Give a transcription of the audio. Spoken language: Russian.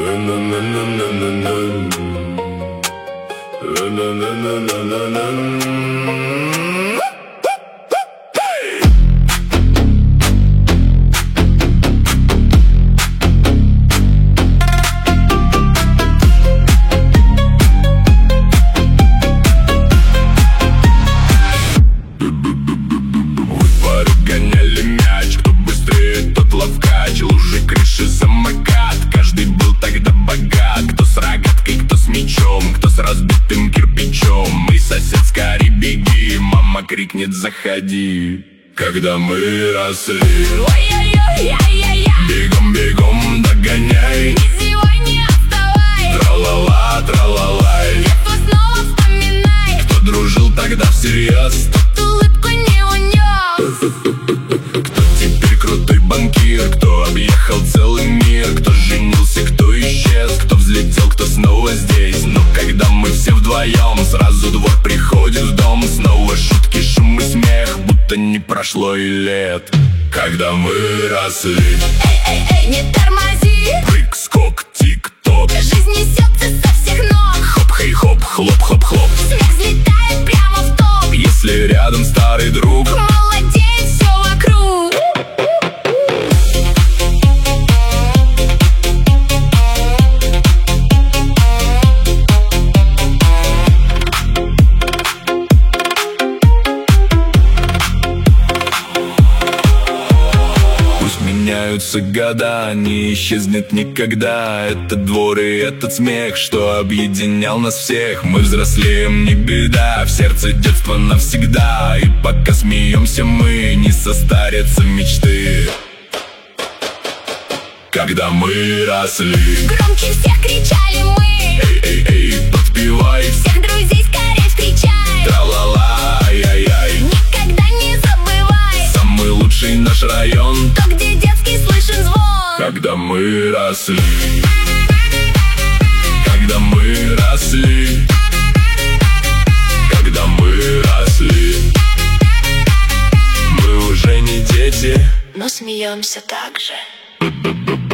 Гоняли мяч, кто быстрее, тот ловкач. Лужи, крыши, самокат, каждый был тогда богат. Кто с рогаткой, кто с мечом, кто с разбитым кирпичом. Мы, сосед, скорей беги, мама крикнет: заходи. Когда мы росли, ой-ой-ой, ай-яй-яй, бегом, бегом, догоняй, ни сегодня не отставай. тра-ла-ла, тра-ла-лай. Детство снова вспоминай, Кто дружил тогда всерьез, тот улыбку не унес. кто теперь крутой банкир, кто объехал целый мир, кто женился, кто исчез, кто взлетел, кто снова здесь. Но когда мы все вдвоем, сразу двор приходит в дом. Снова шутки, шум и смех, будто не прошло и лет. Когда мы росли, Эй-эй-эй, не тормози, прыг, скок, тик-ток, жизнь несется со всех ног. хоп-хей-хоп, хлоп-хлоп-хлоп. Смех взлетает прямо в топ, Если рядом старый друг, молодеет все вокруг. меняются года, не исчезнет никогда этот двор и этот смех, что объединял нас всех. Мы взрослеем, не беда, в сердце детство навсегда. И пока смеемся мы, не состарятся мечты. Когда мы росли, Громче всех кричали мы, эй-эй-эй, подпевай, всех друзей скорее встречай. тра-ла-ла, ай-яй-яй, Никогда не забывай, самый лучший наш район. то, где детский слышен звон. Когда мы росли, когда мы росли, когда мы росли, мы уже не дети, Но смеемся так же.